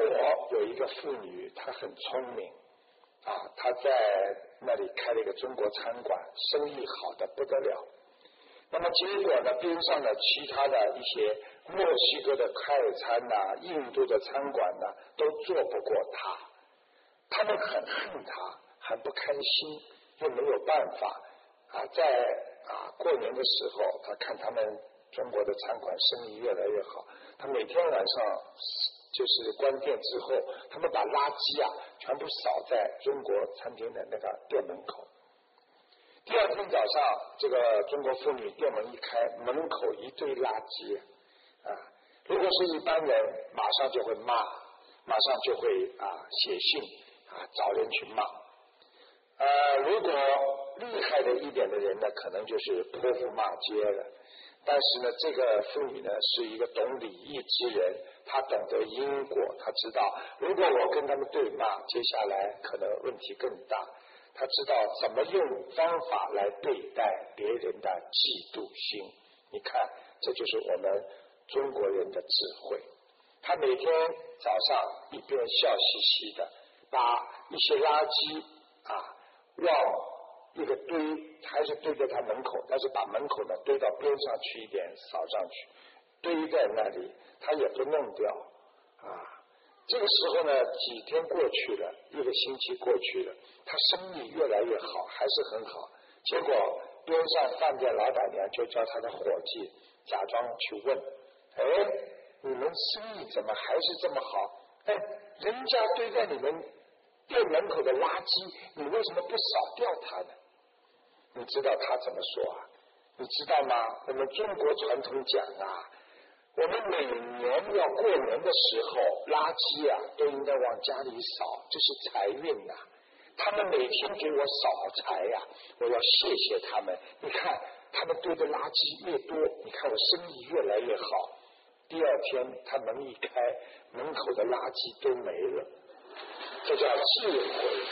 有一个妇女，她很聪明啊，她在那里开了一个中国餐馆，生意好的不得了。那么结果呢，边上的其他的一些墨西哥的快餐呐、印度的餐馆呐，都做不过他。他们很恨他，很不开心，又没有办法啊。在过年的时候，他看他们中国的餐馆生意越来越好，他每天晚上就是关店之后，他们把垃圾全部扫在中国餐厅的那个店门口。第二天早上，这个中国妇女店门一开，门口一堆垃圾啊！如果是一般人，马上就会骂，马上就会写信找人去骂。如果厉害的一点的人呢，可能就是泼妇骂街了。但是呢，这个妇女呢是一个懂礼义之人，她懂得因果，她知道如果我跟他们对骂，接下来可能问题更大。他知道怎么用方法来对待别人的嫉妒心，你看，这就是我们中国人的智慧。他每天早上一边笑嘻嘻的，把一些垃圾往一个堆，还是堆在他门口，但是把门口呢堆到边上去一点，扫上去，堆在那里，他也不弄掉这个时候呢，几天过去了，一个星期过去了，他生意越来越好，还是很好。结果边上饭店老板娘就叫他的伙计假装去问：你们生意怎么还是这么好？人家堆在你们店门口的垃圾，你为什么不扫掉它呢？你知道他怎么说你知道吗？我们中国传统讲我们每年要过年的时候，垃圾都应该往家里扫，这是财运他们每天给我扫财我要谢谢他们。你看他们堆的垃圾越多，你看我生意越来越好。第二天他门一开，门口的垃圾都没了，这叫智慧。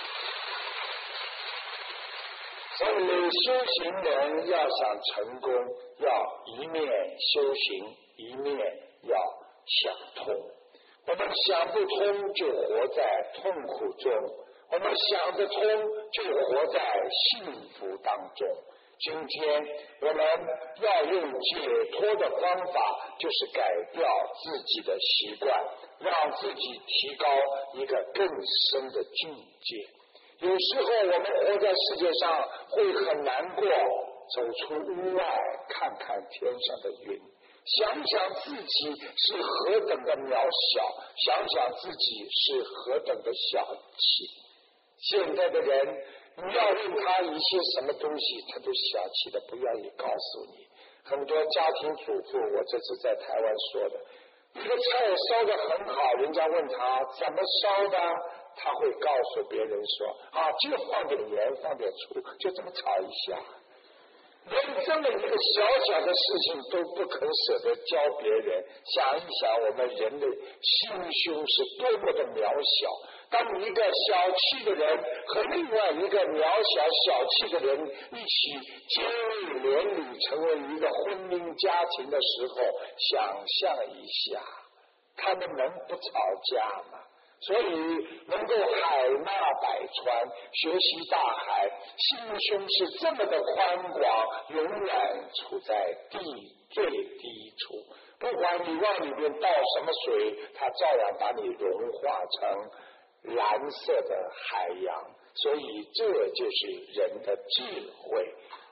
所以修行人要想成功，要一面修行，一面要想通。我们想不通，就活在痛苦中；我们想得通，就活在幸福当中。今天我们要用解脱的方法，就是改掉自己的习惯，让自己提高一个更深的境界。有时候我们活在世界上会很难过，走出屋外看看天上的云，想想自己是何等的渺小，想想自己是何等的小气。现在的人，你要问他一些什么东西，他都小气的不愿意告诉你。很多家庭主妇，我这次在台湾说的，一个菜烧得很好，人家问他怎么烧的，他会告诉别人说就放点盐放点醋，就这么炒一下。连这么一个小小的事情都不肯舍得教别人，想一想我们人的心胸是多么的渺小。当一个小气的人和另外一个渺小小气的人一起接力连理，成为一个婚姻家庭的时候，想象一下，他们能不吵架吗？所以能够海纳百川，学习大海，心胸是这么的宽广，永远处在最低处。不管你往里面倒什么水，它照样把你融化成蓝色的海洋。所以这就是人的智慧。